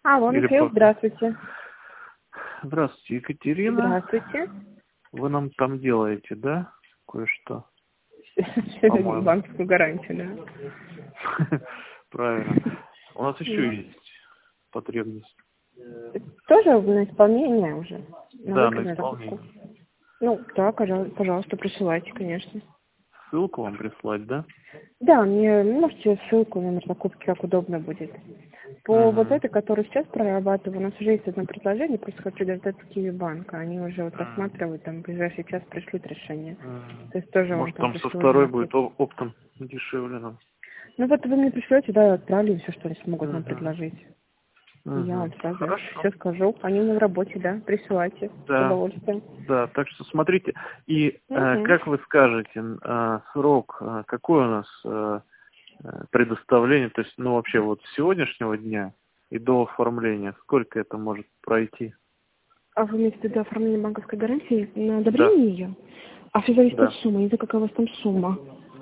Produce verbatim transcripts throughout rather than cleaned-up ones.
Алло, Или Михаил, пока. здравствуйте. Здравствуйте, Екатерина. Здравствуйте. Вы нам там делаете, да? Кое-что, по-моему. Банковскую гарантию, да. Правильно. У нас еще есть потребность. Тоже на исполнение уже? На Да, выход, на на закупку? исполнение. Ну, да, пожалуйста, пожалуйста, присылайте, конечно. Ссылку вам прислать, да? Да, мне можете ссылку, номер закупки, как удобно будет. По вот Угу. этой, которую сейчас прорабатываю, у нас уже есть одно предложение, просто хочу дождаться Киевбанка. Они уже вот рассматривают, там в ближайший час пришлют решение. То есть тоже вам Может, там там со пришлю второй уже. будет оп- оптом дешевле нам. Ну вот вы мне пришлете, да, я отправлю все, что они смогут нам Угу. предложить. И я Угу. вам сразу Хорошо. все скажу. Они у меня в работе, да, присылайте с Да, удовольствием. да, так что смотрите. И э, Угу. как вы скажете, э, срок, э, какой у нас э, э, предоставление, то есть, ну, вообще вот с сегодняшнего дня и до оформления, сколько это может пройти? А вы имеете в виду оформление банковской гарантии на Да, одобрение ее? А все зависит от да. суммы. Не знаю, какая у вас там сумма.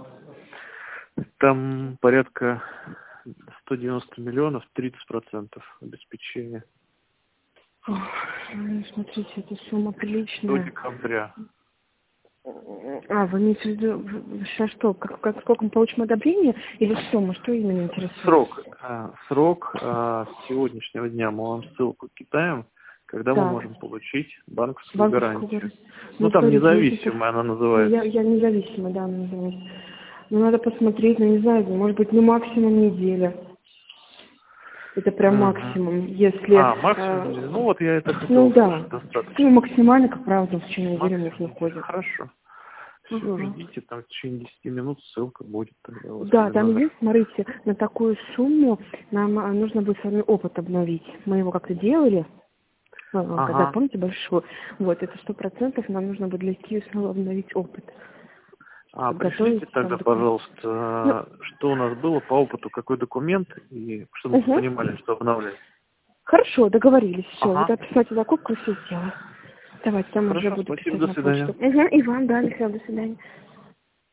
Там порядка сто девяносто миллионов, тридцать процентов обеспечения. Ох, ну, смотрите, эта сумма До приличная. декабря. А, вы имеете в виду, в- в- сейчас что, как, как, сколько мы получим одобрение или сумма? Что именно интересует? Срок. а, Срок а, с сегодняшнего дня мы вам ссылку кидаем, когда мы Так, можем получить банковскую банковскую гарантию. гарантию. Ну, Ну, там смотрите, ну, сейчас... независимая она Ну, я, называется. я независима, да, она называется. Ну, надо посмотреть, ну, не знаю, может быть, ну, максимум неделя. Это прям Мгм. максимум, если... А, максимум неделя. э, Ну, вот я это хотел ну, услышать, да. Ну, достаточно. максимально, как правило, в течение недели у них не Максимум неделя. входит. Хорошо. Все, Ага. ждите, там в течение десяти минут ссылка будет тогда у вас Да, или там номер. есть, смотрите, на такую сумму нам а, нужно будет с вами опыт обновить. Мы его как-то делали, а, когда, Ага. помните, большой. Вот, это сто процентов нам нужно будет для Киева снова обновить опыт. А, Подготовить пришлите там тогда, документ. Ну, пожалуйста, что у нас было по опыту, какой документ, и чтобы мы угу. понимали, что обновлять. Хорошо, договорились, все. Вот Ага. описать закупку, все сделаю. Давайте, там уже Хорошо, буду спасибо, писать до на почту. свидания. Угу, и вам, да, Михаил, до свидания.